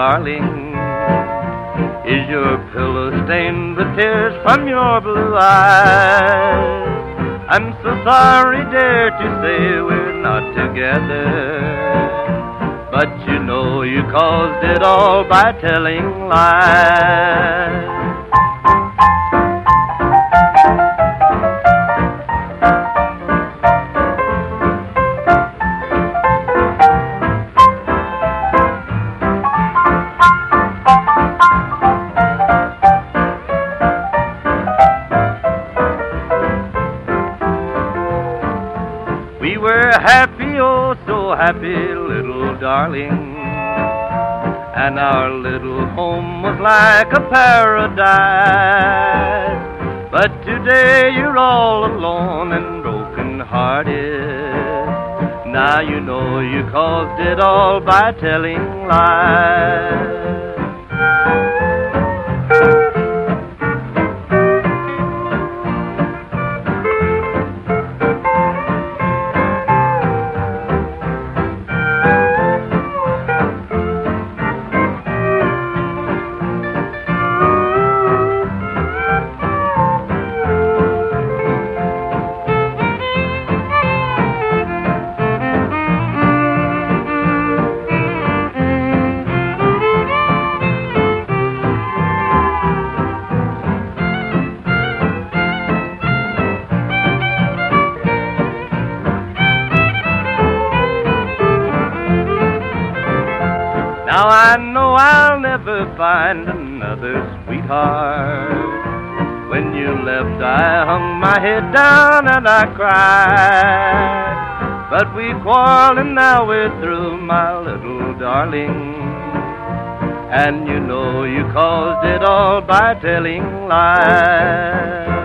darling? Is your pillow stained with tears from your blue eyes? I'm so sorry, dear, to say we're not together, but you know you caused it all by telling lies. We were happy, oh so happy, little darling, and our little home was like a paradise. But today you're all alone and broken-hearted. Now you know you caused it all by telling lies. Now I know I'll never find another sweetheart. When you left I hung my head down and I cried. But we quarreled and now we're through, my little darling. And you know you caused it all by telling lies.